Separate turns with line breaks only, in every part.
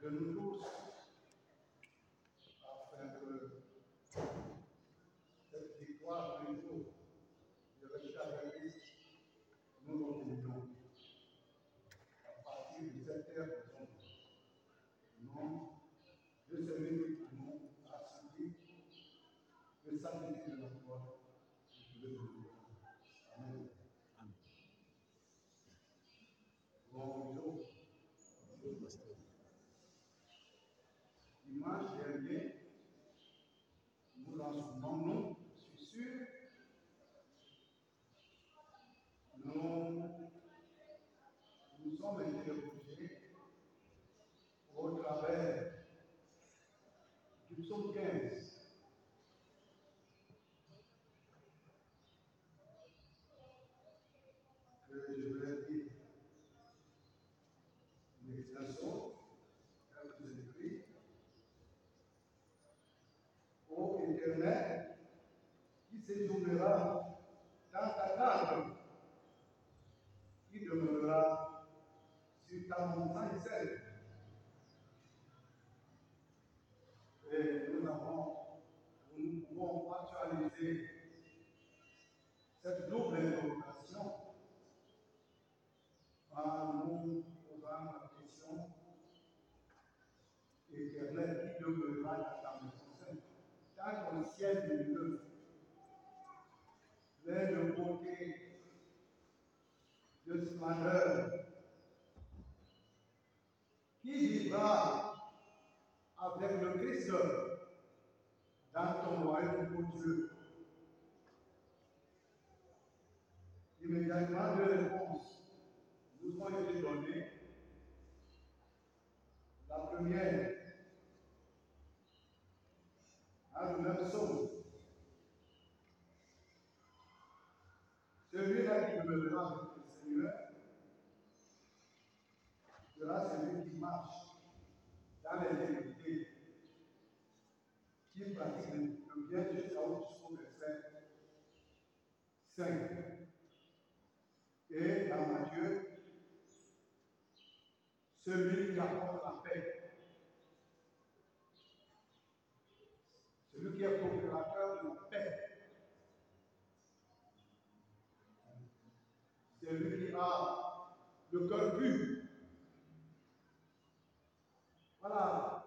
de nous tous, afin que cette victoire d'un jour de l'Église, nous l'obtenions à partir de cette terre de son nom, de celui qui nous a suivi, de sanctifier de la foi, de Dieu. Amen. Bonjour. Dimanche dernier, nous en souvenons, je suis sûr, nous sommes interrogés au travers du psaume 15. Que je vais dire une extension, tel que c'est écrit. Ô Éternel, qui séjournera dans ta table, qui demeurera sur ta montagne sainte. Et nous pouvons actualiser cette double interrogation en nous posant la question: Éternel, qui demeurera dans ta maison sainte, dans ton ciel lumineux, plein de beauté, de splendeur, qui vivra avec le Christ dans ton royaume, ô Dieu. Immédiatement, deux réponses nous ont été données. La première, à le même psaume. Celui-là qui demeurera avec le Seigneur sera celui qui marche dans l'intégrité, qui pratique le bien jusqu'au verset 5. Et dans Matthieu, celui qui apporte la paix, celui qui est procurateur de la paix, celui qui a le cœur pur. Voilà.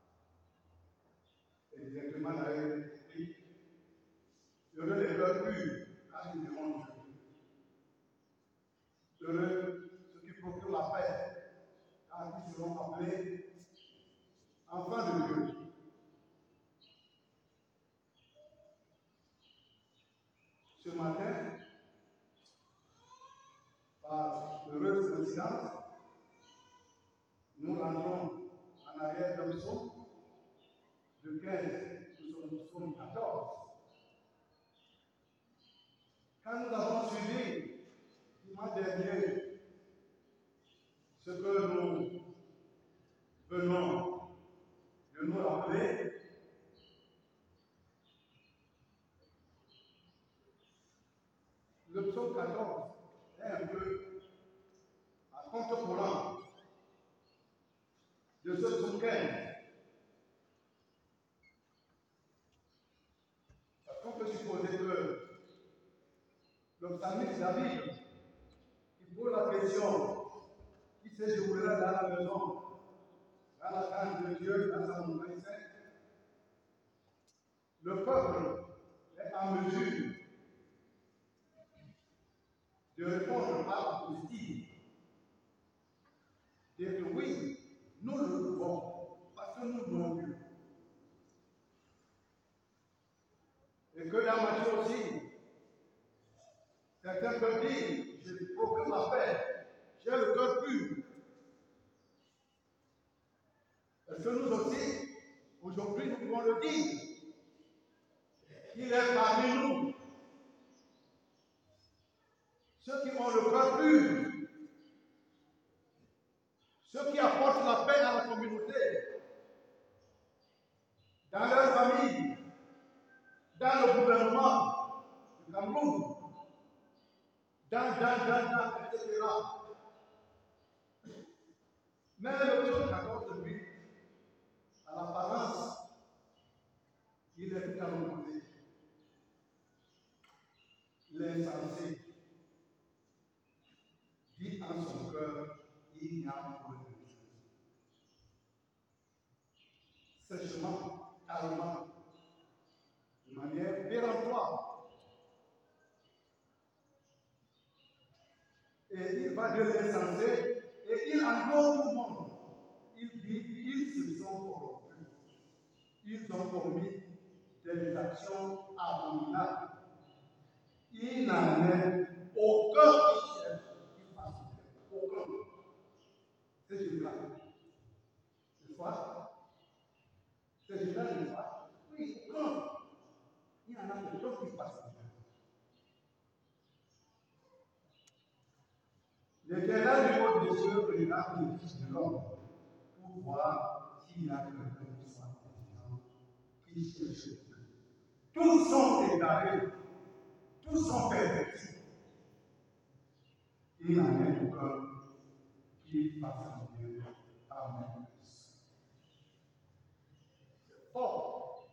Exactement la règle écrite. Heureux les cœurs purs, car ils verront Dieu. Heureux ceux qui procurent la paix, car ils seront appelés enfants de Dieu. Ce matin, par heureuse coïncidence, nous rentrons en arrière d'un psaume de 15, nous sommes au psaume 14. Quand nous avons suivi dimanche dernier ce que nous venons de nous rappeler, le psaume 14 est un peu à contre-courant de ce psaume 15. Parce qu'on peut supposer que le psalmiste David, qui pose la question, qui séjournera dans la maison, dans la tente de Dieu, dans sa montagne sainte, le peuple est en mesure de répondre par la positive. Dire que oui, nous le pouvons, parce que nous voulons Dieu. Et que dans Matthieu aussi, certains peuvent dire, je procure la paix, j'ai le cœur pur. Est-ce que nous aussi, aujourd'hui, nous pouvons le dire? Il est parmi nous. Ceux qui ont le cœur pur, ceux qui apportent la paix à la communauté, dans leur famille, dans le gouvernement du Cameroun, etc. Mais le psaume 14, lui, n'y a pas de choses. Sèchement, calmement, de manière péremptoire. Et il va de l'insensé et il englobe tout le monde. Il dit, ils se sont corrompus. Ils ont commis des actions abominables. Il n'en est aucun qui cherche qui fasse bien. Aucun. C'est celui-là. N'est-ce pas? C'est celui-là, n'est-ce pas? Oui, aucun. Il y en a aucun qui fasse bien. L'Éternel du haut des cieux regarde le Fils de l'homme pour voir s'il y a quelqu'un qui soit intelligent, qui cherche Dieu. Tous sont égarés, tous sont pervertis. Il n'en est aucun qui fasse bien. Amen. C'est fort.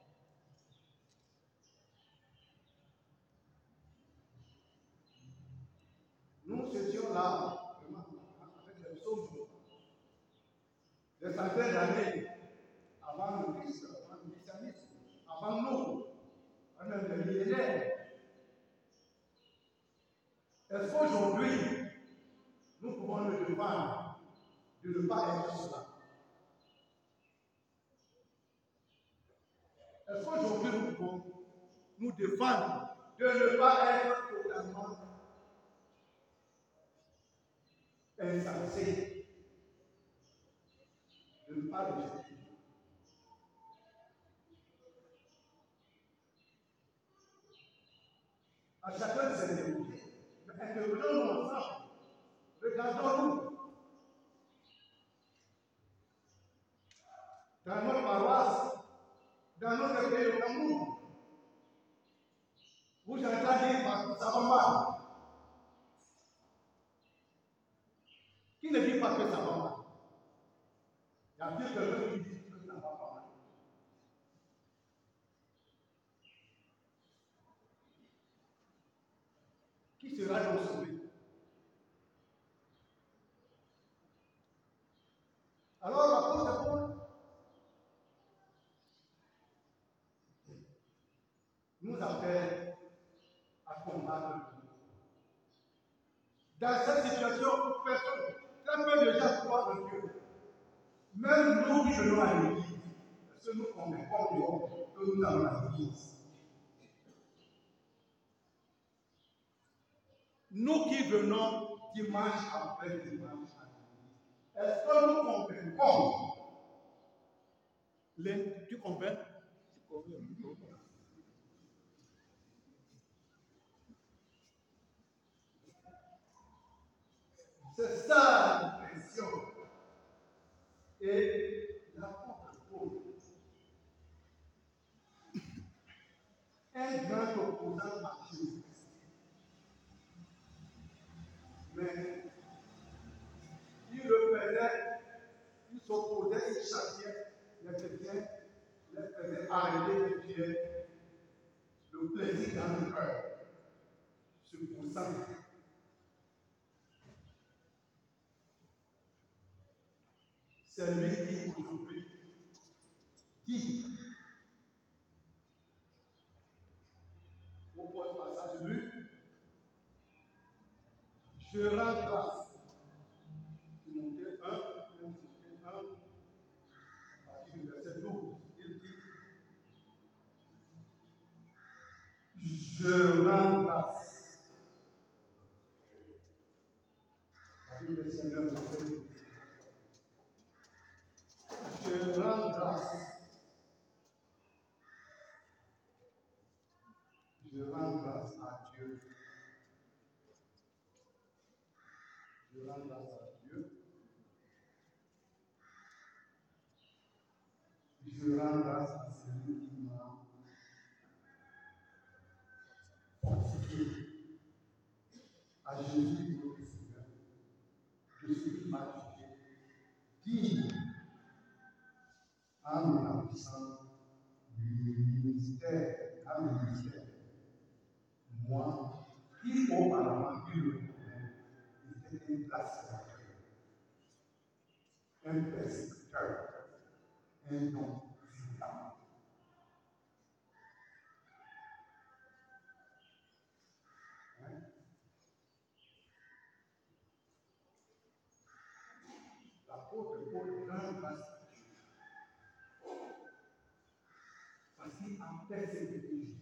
Nous étions là, vraiment, avec les psaumes, des centaines d'années avant le Christ, avant le christianisme, avant nous, même des millénaires. Est-ce qu'aujourd'hui, nous pouvons nous défendre de ne pas être cela? Est-ce qu'aujourd'hui, nous pouvons nous défendre de ne pas être totalement insensés, de ne pas rejeter? À chacun de ses dévotés, mais intervenons-nous ensemble, regardons-nous. Dans notre paroisse, dans notre pays au Cameroun, où j'entends dire que ça va mal. Qui ne dit pas que ça va mal? Il y a bien quelqu'un qui dit que ça va pas mal. Qui sera donc sauvé? Alors, l'apôtre Paul nous appelle à combattre le mal. Dans cette situation, personne, très peu de gens croient en Dieu. Même nous qui venons à l'église, parce que nous convaincons que nous allons à l'église. Nous qui venons dimanche après dimanche à l'église, est-ce que nous convaincons tu comprends? C'est ça l'impression. Et l'apôtre Paul, un grand opposant à Jésus. Mais il le faisait, il s'opposait, il châtiait les chrétiens, les faisait arrêter de Dieu, le plaisir dans le cœur, se poussant. C'est lui qui aujourd'hui dit au premier passage de Luc, je rends grâce. Timothée 1, Timothée 1, à partir du verset 12, il dit, je rends grâce. À partir du verset 9, verset 12. Je rends grâce. Je rends grâce à Dieu. Je rends grâce à Dieu. Je rends grâce à celui qui m'a fortifié. À Jésus, notre Seigneur. De ce qui m'a jugé digne à mon accomplissement du ministère, à mon ministère. Moi, qui auparavant, il le connaît, était un blasphémateur. un persécuteur, un non violent. L'apôtre Paul rend grâce à Dieu parce qu'il a persécuté Jésus.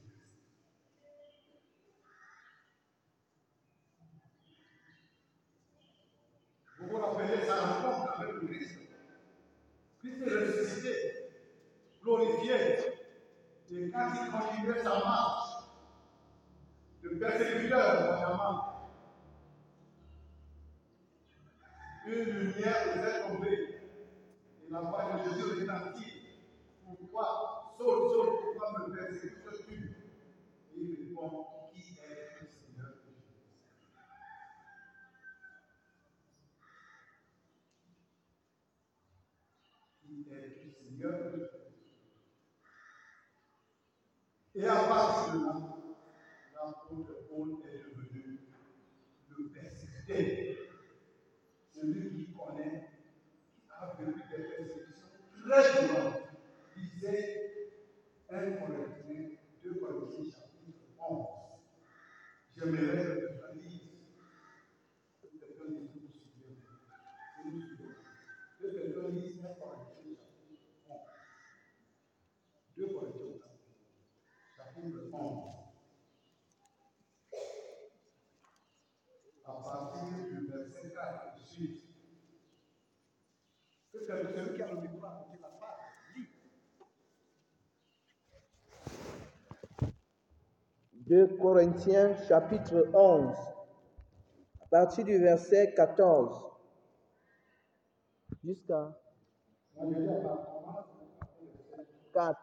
Vous vous rappelez sa rencontre avec le Christ. Christ est ressuscité, glorifié. Et quand il continuait sa marche, le persécuteur, notamment, une lumière nous est tombée. Et la voix de Jésus retentit. Pourquoi, Saul, Saul, pourquoi me persécutes-tu? Et il répond, qui est le Seigneur de Jésus? Qui est le Seigneur de Jésus? Et à partir de là, l'apôtre Paul est devenu le persécuté. Celui qui connaît, qui a vécu des persécutions très violentes. Lisez 1 Corinthiens, 2 Corinthiens chapitre 11. J'aimerais que je lise. Quelqu'un lise, vous suivez. Vous suivez. Que quelqu'un lise 1 Corinthiens chapitre 11. 2 Corinthiens chapitre 11. À partir du verset 4 de suite. Que celui qui a le micro à côté de la page, lit.
2 Corinthiens chapitre 11, à partir du verset 14 jusqu'à 4.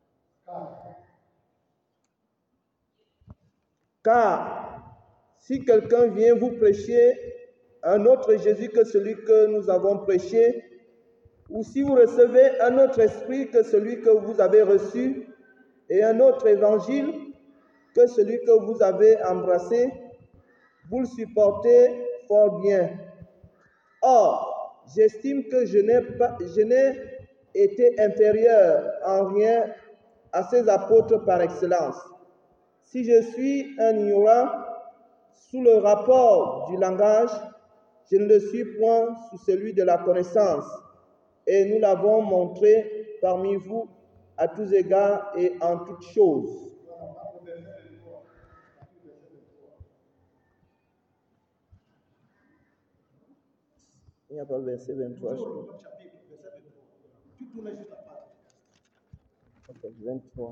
Car si quelqu'un vient vous prêcher un autre Jésus que celui que nous avons prêché, ou si vous recevez un autre esprit que celui que vous avez reçu, et un autre évangile que celui que vous avez embrassé, vous le supportez fort bien. Or, j'estime que je n'ai été inférieur en rien à ces apôtres par excellence. Si je suis un ignorant sous le rapport du langage, je ne le suis point sous celui de la connaissance. Et nous l'avons montré parmi vous à tous égards et en toutes choses. Il n'y a pas le verset 23.
Tu tournes juste la page.
Ok, 23.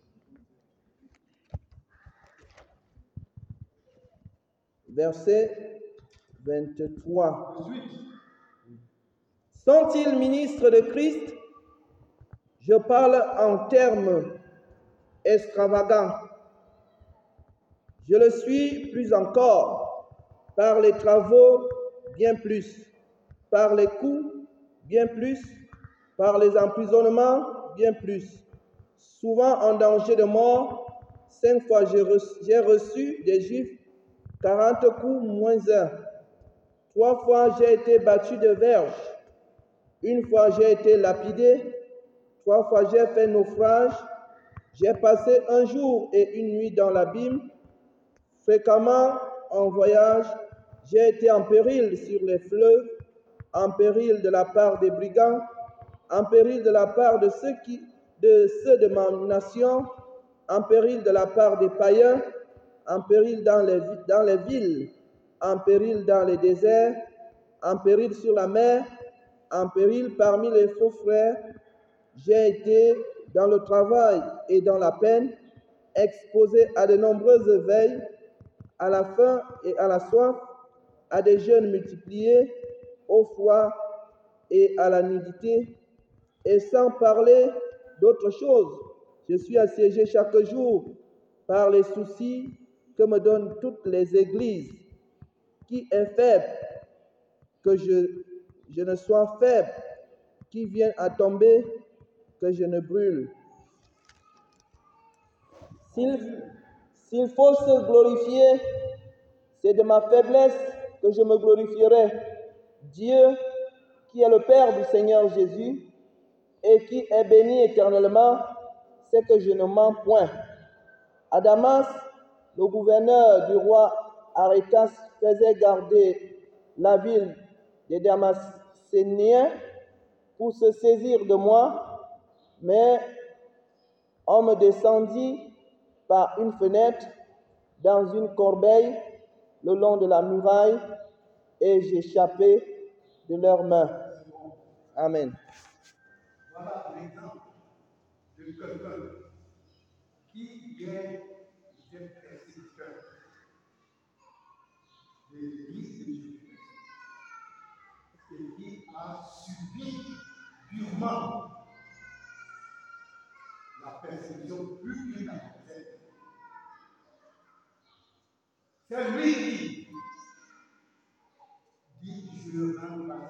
Verset 23. Sont-ils ministres de Christ? Je parle en termes extravagants. Je le suis plus encore, par les travaux bien plus, par les coups bien plus, par les emprisonnements bien plus. Souvent en danger de mort, 5 fois j'ai reçu des Juifs 40 coups moins 1. 3 fois j'ai été battu de verge. 1 fois j'ai été lapidé. 3 fois j'ai fait naufrage. J'ai passé 1 jour et 1 nuit dans l'abîme. Fréquemment en voyage, j'ai été en péril sur les fleuves, en péril de la part des brigands, en péril de la part de ceux de ma nation, en péril de la part des païens, en péril dans les villes, en péril dans les déserts, en péril sur la mer, en péril parmi les faux frères. J'ai été dans le travail et dans la peine, exposé à de nombreuses veilles, à la faim et à la soif, à des jeûnes multipliés, au froid et à la nudité, et sans parler d'autre chose. Je suis assiégé chaque jour par les soucis que me donnent toutes les églises. Qui est faible, que je ne sois faible, qui vient à tomber, que je ne brûle. S'il faut se glorifier, c'est de ma faiblesse que je me glorifierai. Dieu qui est le Père du Seigneur Jésus et qui est béni éternellement, c'est que je ne mens point. À Damas, le gouverneur du roi Arétas faisait garder la ville des Damascéniens pour se saisir de moi, mais on me descendit par une fenêtre dans une corbeille le long de la muraille et j'échappais de leurs mains. Amen.
Voilà l'exemple de quelqu'un qui est persécuteur de l'Église de Jésus et qui a subi durement la persécution plus qu'une adversaire. C'est lui qui dit je rends grâce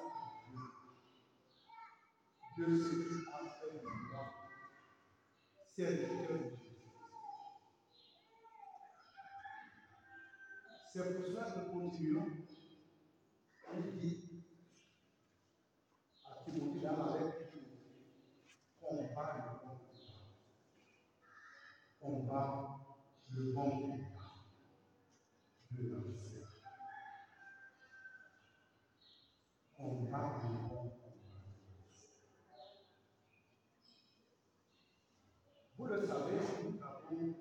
à Dieu de ce qu'il a fait de moi, serviteur de Jésus. C'est pour cela que nous continuons. Il dit à Timothée dans la lettre combat le bon combat de l'ancien. Combat le bon combat. Vous le savez, nous avons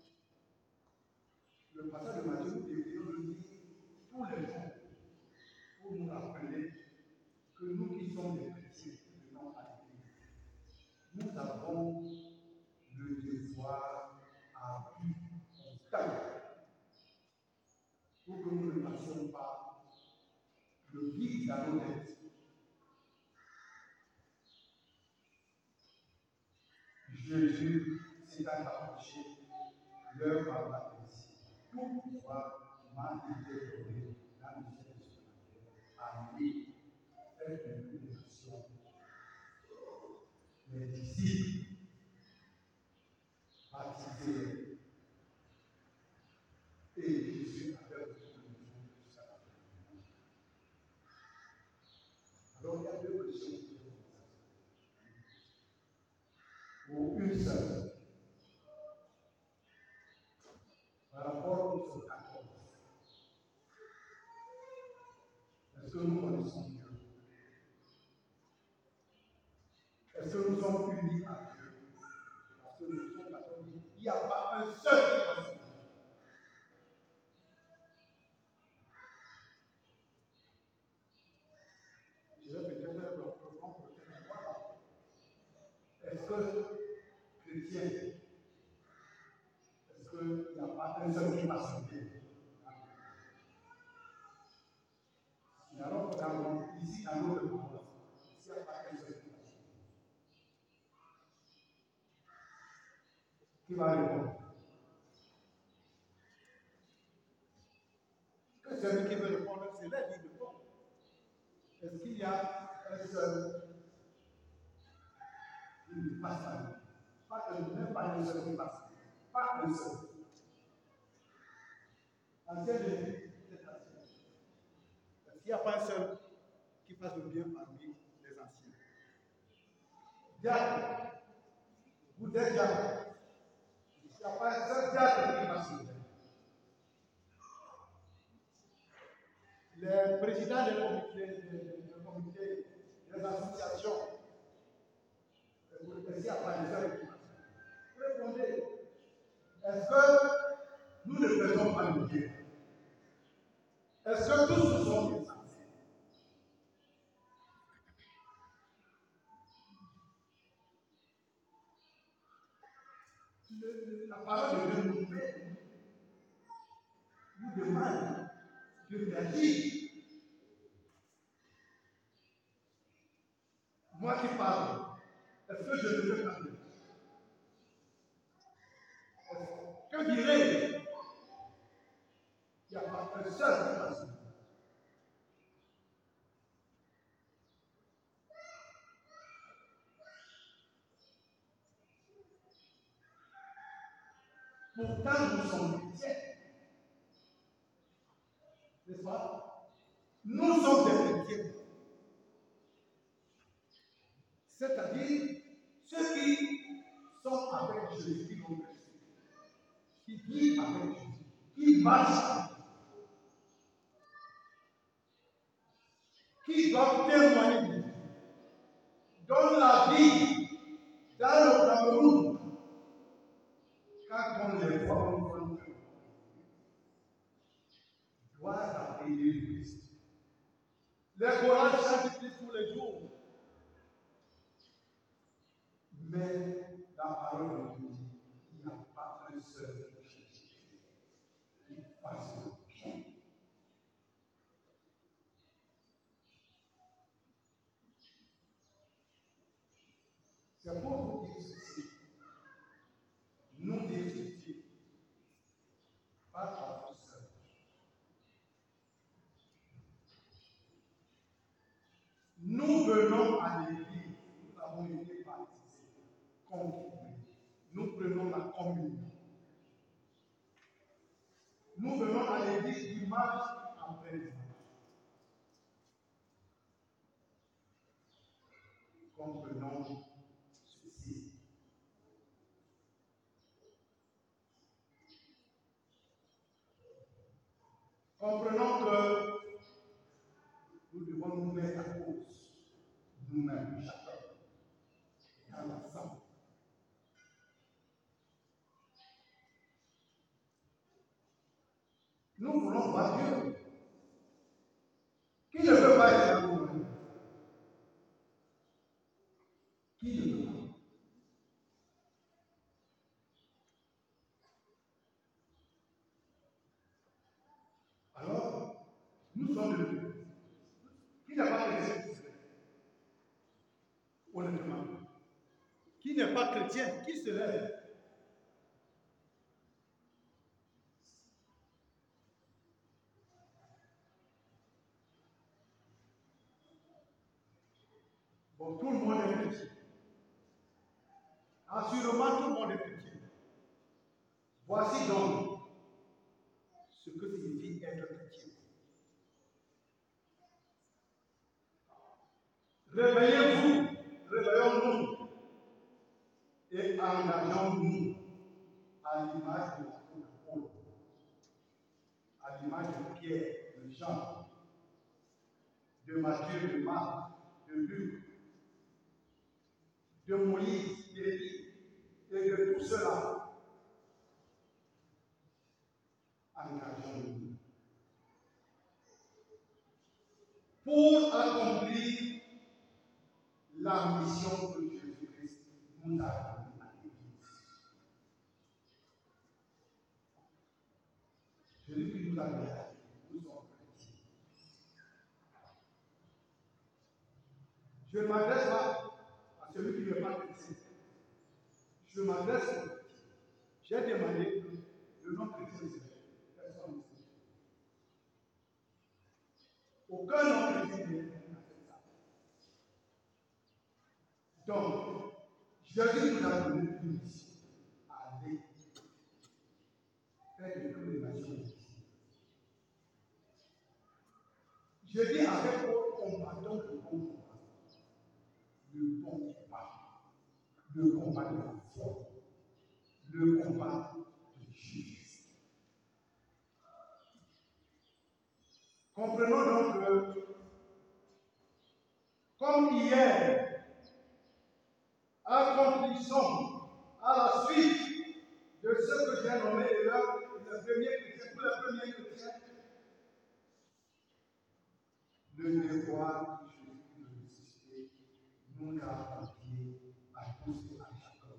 le passage de Matthieu, nous devrions le lire tous les jours pour nous rappeler que nous qui sommes des chrétiens qui venons à l'Église, nous avons le devoir à but constant pour que nous ne passions pas le vide dans nos têtes. Jésus s'est approché, leur parla ainsi. Tout pouvoir m'a été donné dans le ciel et sur la terre. À lui, faites une nation. Les disciples, baptisés, et Jésus avait reçu le jour du sabbat. Alors il y a deux questions ou une seule. Par rapport au psaume 14. Est-ce que nous connaissons Dieu? Est-ce que nous sommes unis à Dieu? Parce que le psaume 14 dit il n'y a pas un seul qui connaisse Dieu. Je vais peut-être reprendre le thème. Voilà. Est-ce que chrétien, est-ce qu'il n'y a pas un seul qui va sauver? Et alors, ici, dans notre parole, s'il n'y a pas un seul qui va répondre? Que celui qui veut répondre, c'est là qui répond. Est-ce qu'il y a un seul qui passe à lui? Même pas un seul qui passe. Pas un seul. Ancien Jésus, c'est ancien. Est-ce qu'il n'y a pas un seul qui passe le bien parmi les anciens? Diable, vous êtes diable. Il n'y a pas un seul diable qui passe le bien. Les présidents des comités, des associations, est-ce qu'il n'y a pas un seul qui passe? Répondez. Est-ce que nous ne faisons pas le bien? Est-ce que tous ce sont des anciens? La parole de Dieu nous demande de réagir. Moi qui parle, est-ce que je ne fais pas bien? Que dirais-je? Il n'y a pas un seul qui passe. Pourtant, nous sommes chrétiens. N'est-ce pas? Nous sommes des chrétiens. C'est-à-dire ceux qui sont avec Jésus, qui vivent avec Jésus, qui marchent avec Jésus, qui doivent témoigner de Jésus, dont la vie dans le Cameroun, quand on les voit, on doit appeler le Christ. Les chorales chantent Christ tous les jours. Mais la parole de Dieu dit qu'il n'y a pas un seul Jésus qui fasse le bien. C'est pour vous dire ceci. Nous décidons pas à tout seul. Nous venons à l'église, nous avons été baptisés, contribués. Nous prenons la communion. Nous venons à l'église dimanche après dimanche. Comprenons ceci. Comprenons que nous devons nous mettre à cause nous-mêmes, chacun, dans l'ensemble. Nous voulons voir Dieu. Qui ne veut pas être dans nous? Qui ne veut pas? Alors, nous sommes de Dieu. Qui n'a pas chrétien? Honnêtement. Qui n'est pas chrétien? Qui se lève? Bon, tout le monde est chrétien. Assurément, tout le monde est chrétien. Voici donc ce que signifie être chrétien. Réveillez-vous, réveillons-nous et engageons-nous à l'image de l'apôtre Paul, à l'image de Pierre, de Jean, de Matthieu, de Marc, de Luc, de Moïse, d'Élie et de tout cela. Engageons-nous pour accomplir la mission que Jésus-Christ nous a donnée à l'Église. Celui qui nous a donné à l'Église, nous sommes chrétiens. Je ne m'adresse pas à celui qui n'est pas chrétien. Je m'adresse aux chrétiens. J'ai demandé le nom chrétien de personne ici. Aucun nom chrétien n'est acceptable. Donc, Jésus nous a donné une mission. Aller faire de toutes les nations. Je dis avec vous, combattons le bon combat. Le bon combat. Le combat de la foi. Le combat de Jésus. Comprenons donc que, comme hier, accomplissons à la suite de ce que j'ai nommé là, les premiers chrétiens, tous les premiers chrétiens, le devoir que Jésus nous a suscité nous a apporté à tous et à chacun.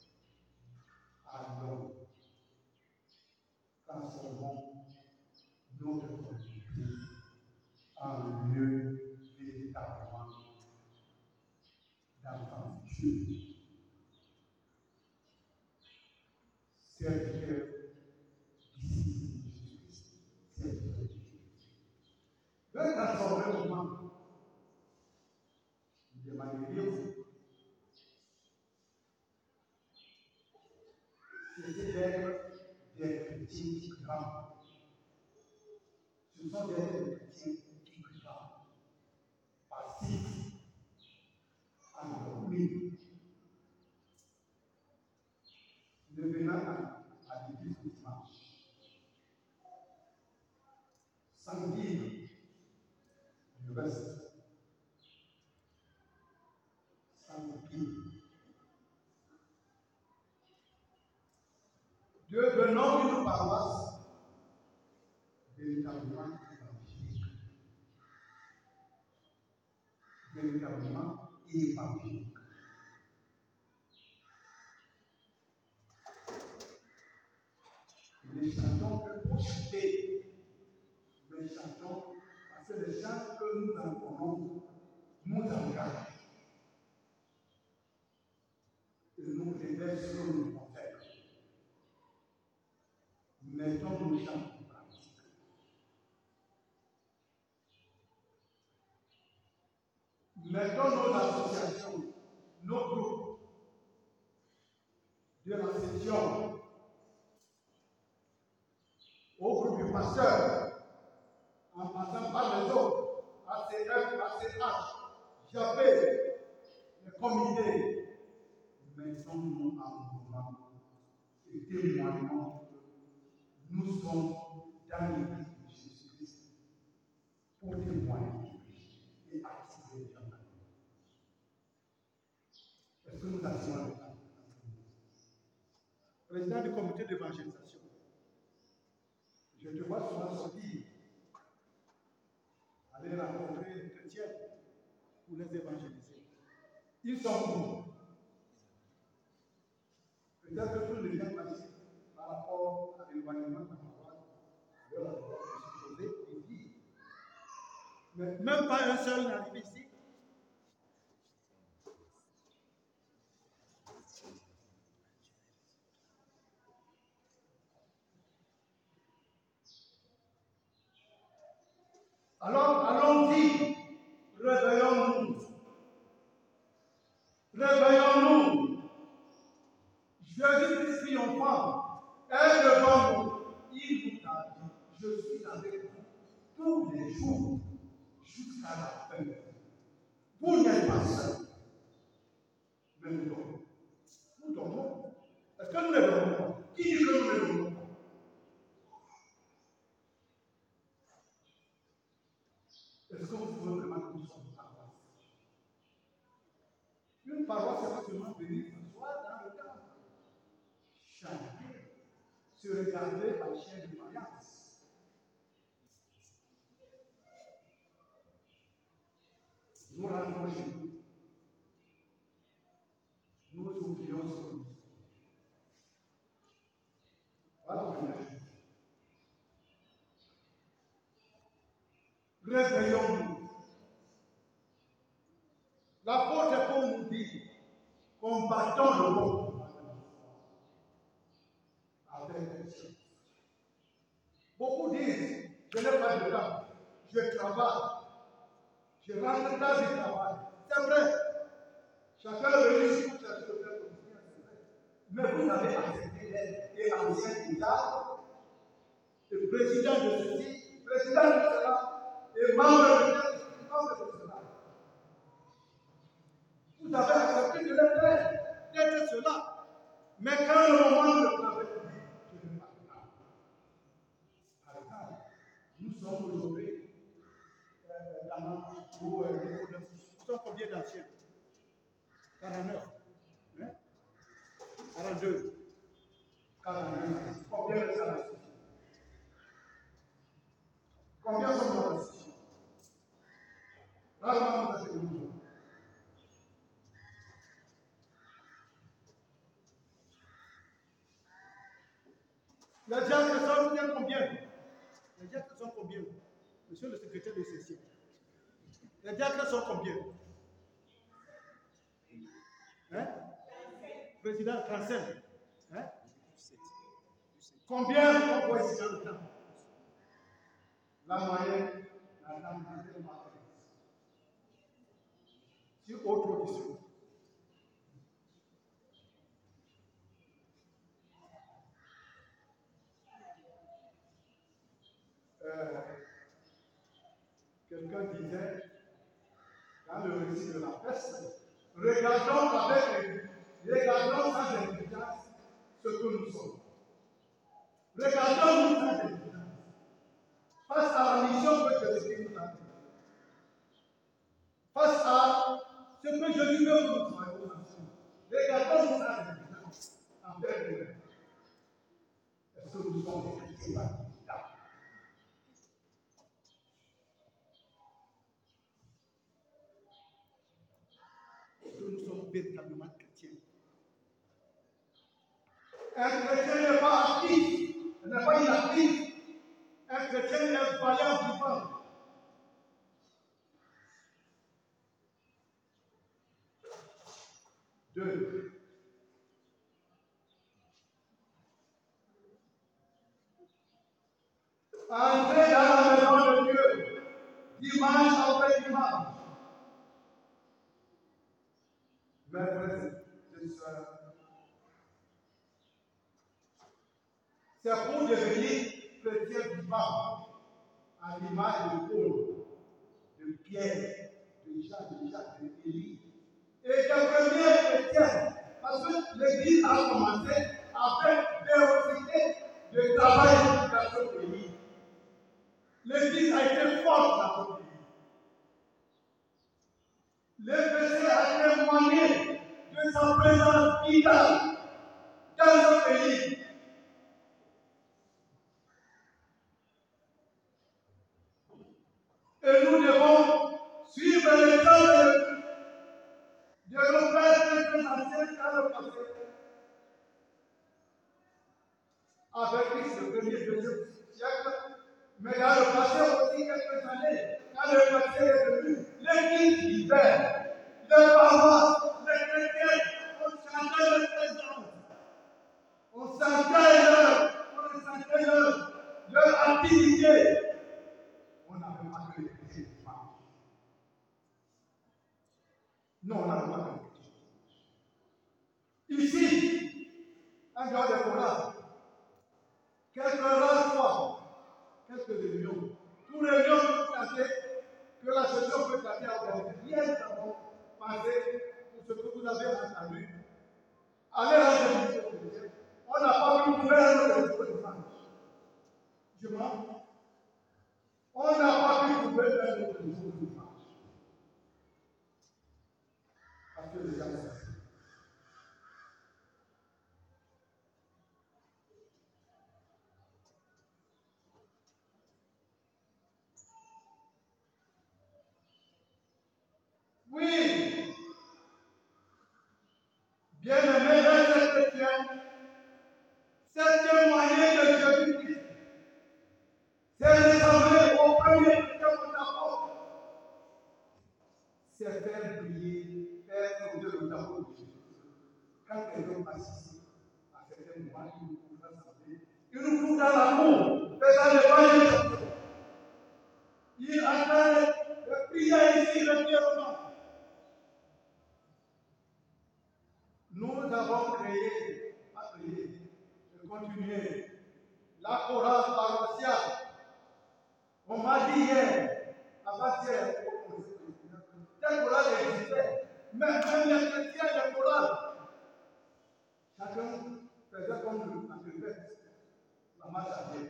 Alors, transformons notre communauté en lieu véritablement d'enfants de Dieu. Serviteur disciple de Jésus-Christ, serviteur de Dieu. Le transformer comment? Demandez-vous. C'est d'être des chrétiens grands. Ce sont des chrétiens qui croient, passifs, en appliquée. Devenons une paroisse véritablement évangélique. Véritablement évangélique. Les chantons que pour chanter, les chantons parce que les chants que nous entendons nous engagent. Et nous révèlent ce que nous devons faire. Mettons nos chants en pratique. Mettons nos associations, nos groupes de la section au groupe du pasteur, en passant par les autres, ACF, ACH, JAP, les comités, mettons-nous en mouvement et témoignons que nous sommes dans l'église de Jésus-Christ pour témoigner et activer les gens. Est-ce que nous activons les gens? Président du comité d'évangélisation, je te vois souvent sortir, aller rencontrer les chrétiens pour les évangéliser. Ils sont où? Peut-être que tout devient facile par rapport à l'éloignement de la parole, de la parole de se poser et dire. Mais même pas un seul n'arrive ici. Alors, allons-y, réveillons-nous. Réveillons-nous. Jésus-Christ triomphant est devant nous. Il nous a dit, je suis avec vous tous les jours jusqu'à la fin. Vous n'êtes pas seuls. Mais nous dormons. Nous dormons. Est-ce que nous ne dormons pas? Qui dit que nous ne dormons pas? Est-ce que vous pouvez vraiment que nous sommes une paroisse? Une paroisse, c'est pas seulement venir s'asseoir dans le temple, chanter, se regarder en chair de faïence. Nous rentrons chez nous. Nous oublions ce que nous sommes. Voilà la première chose. Réveillons-nous. L'apôtre Paul nous dit, combattons le bon combat avec patience. Beaucoup disent, je n'ai pas de temps, je travaille, je rentre dans du travail. C'est vrai. Chacun est venu ici pour chercher le faire comme ça, c'est vrai. Mais vous avez accepté d'être et ancien d'État, le président de ceci, président de cela, et membre de ceci, membre de cela. Vous avez accepté de l'être, d'être cela. Mais quand le moment de travail dit, je ne pas le temps. Par exemple, nous sommes aujourd'hui nous sommes combien d'anciens? 49. Hein? 42. 49. Combien de ça? Combien sont dans la session? Rarement, nous avons besoin. Les diacres sont combien? Les diacres sont combien? Monsieur le secrétaire de session. Les diacres sont combien? Hein? Président 35. Hein? Combien on voit ici dans le temps? La moyenne, la dame de la si autre audition. Quelqu'un disait, dans le récit de la peste, regardons sans intelligence ce que nous sommes. Regardons-nous sans intelligence. Face à la mission que Jésus nous a donnée. Face à ce que Jésus veut que nous soyons ensemble. Regardons ça en termes. Est-ce que nous sommes des chrétiens? Est-ce que nous sommes véritablement chrétiens? Un chrétien n'est pas actif, n'est pas inactif. Un chrétien est vaillant vivant. Deux. Entrer dans la maison de Dieu, dimanche après dimanche. Mes frères et sœurs, c'est pour devenir chrétien vivant, à l'image de Paul, de Pierre, de Jacques, d'Élie, et des premiers chrétiens, parce que l'Église a commencé avec férocité de travail dans ce pays. L'Église a été forte dans ce pays. L'Église a témoigné de sa présence vitale dans ce pays. Et nous devons suivre l'exemple de nos pères très anciens dans le passé. Avec le premier et deuxième siècle, mais dans le passé aussi quelques années, quand le passé est venu, l'Église vivait, les paroisses, les chrétiens, on chantait le présent, on sentait leur activité. On n'avait pas que les chrétiens. Non, on n'avait pas que les chrétiens. Ici, en dehors des Corans, quelques rares fois, quelques réunions, pour réunions pour tenter que la session peut tenter à organiser. Bien d'abord, pensez pour ce que vous avez entendu. Allez à la réunion. On n'a pas pu ouvrir le dimanche. Je mens. On n'a pas pu ouvrir le dimanche. Parce que les gens sont. Oui, bien-aimés les chrétiens, c'est témoigner de Jésus-Christ. C'est ressembler au premier chrétien de l'apôtre. C'est faire prier, faire sauter le tableau de Jésus. Quand quelqu'un assiste à certains moments, il nous trouve rassembler, il nous trouve dans l'amour, faisant l'évangile. Il attend de prier ici régulièrement. Nous avons créé, et continué la chorale paroissiale. On m'a dit hier, avant-hier, telle chorale existait, mais même les chrétiens de chorale, chacun faisait comme le sacrifice, la marche à Dieu.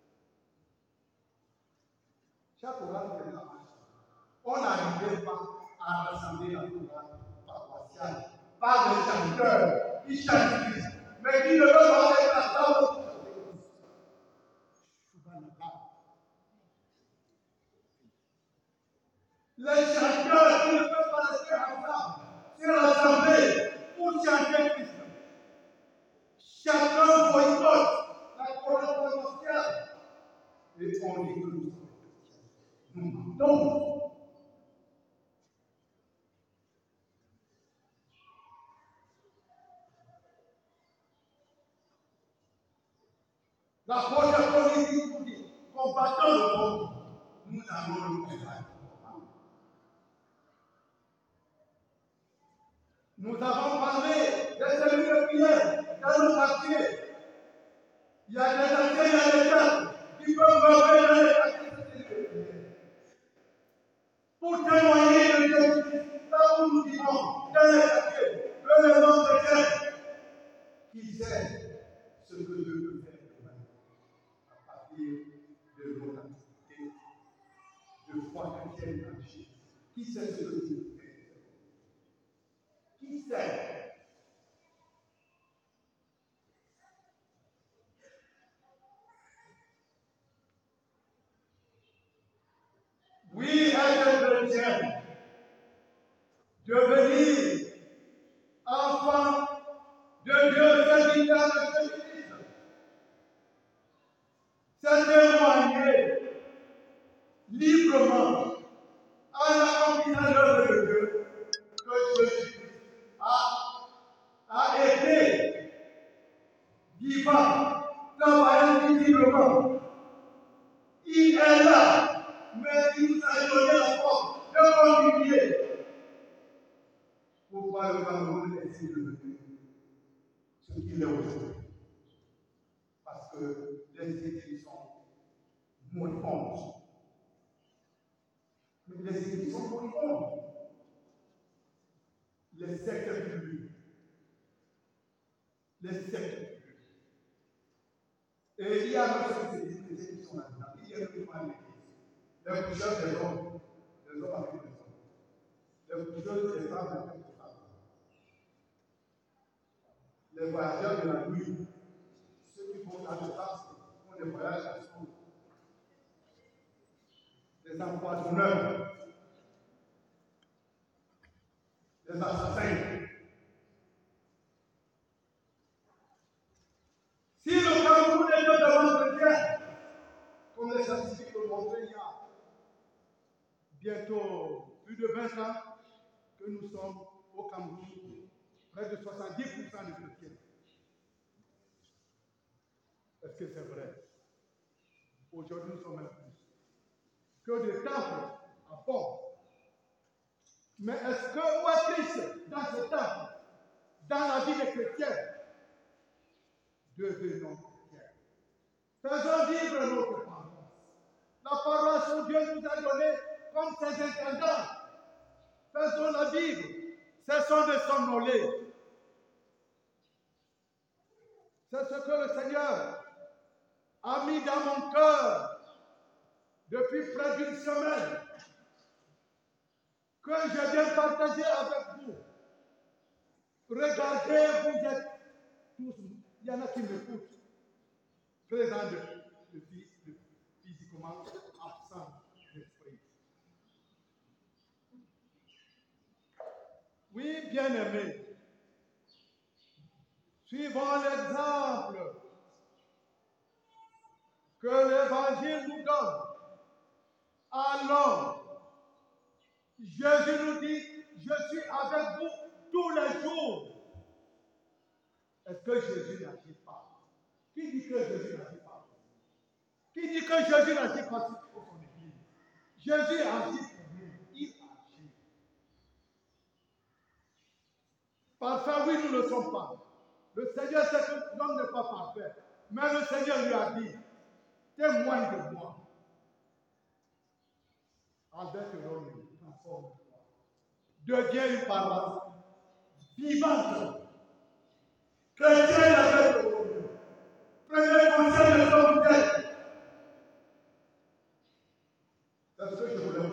Chaque chorale faisait la marche. On n'arrivait pas à rassembler la chorale paroissiale par les chanteurs qui chantent Christ, mais qui ne veulent pas être la table. Les chanteurs qui ne peuvent pas rester ensemble, se rassembler pour chanter Christ. Chacun boycotte la chorale paroissiale. Et on dit que nous sommes chrétiens. Nous mentons. La prochaine politique nous dit, combattons le monde, nous allons le combattre. Nous avons parlé des cellules de prière dans nos quartiers. Il y a des anciens, il y a des jeunes qui peuvent revenir dans les quartiers de cellules de prière. Pour témoigner de Jésus, là où nous vivons, dans les quartiers, le nom de Dieu, qui sait ce que Dieu peut faire demain, à partir de notre activité de foi chrétienne en Jésus. Qui sait ce que Dieu peut faire? Qui sait? pourquoi le Cameroun est devenu ce qu'il est aujourd'hui. Parce que les églises sont moribondes. Mais les églises sont moribondes. Les sectes publics. Les sectes publics. Et il y a d'autres églises qui sont là-dedans. Il y a le mouvement de l'église. Les coucheurs des hommes avec les hommes. Les coucheurs des femmes avec les femmes. Les voyageurs de la nuit, ceux qui vont dans le sas, font des voyages à soi. Les empoisonneurs, les assassins. Si le Cameroun est devant chrétien, comme les statistiques le montraient il y a bientôt plus de 20 ans que nous sommes au Cameroun, près de 70% de chrétiens. Est-ce que c'est vrai? Aujourd'hui, nous sommes un plus. Que des temples à fond. Mais est-ce que où est Christ dans ce temple, dans la vie des chrétiens? Devenons chrétiens. Faisons vivre notre paroisse. La paroisse où Dieu nous a donnée comme ses intendants. Faisons-la vivre. Cessons de somnoler. C'est ce que le Seigneur a mis dans mon cœur depuis près d'une semaine, que je viens partager avec vous. Regardez, vous êtes tous, il y en a qui m'écoutent, présents physiquement, absents d'esprit. Oui, bien-aimés, suivons l'exemple que l'Évangile nous donne. Allons. Jésus nous dit, je suis avec vous tous les jours. Est-ce que Jésus n'agit pas? Qui dit que Jésus n'agit pas? Qui dit que Jésus n'agit pas pour son Église? Jésus agit pour nous. Il agit. Parfois, oui, nous ne le sommes pas. Le Seigneur sait que l'homme n'est pas parfait. Mais le Seigneur lui a dit, témoigne de moi. Avec l'homme, transforme-toi. Deviens une paroisse vivante. Chrétien avec le monde. Prenez conscience de son tête. C'est ce que je voulais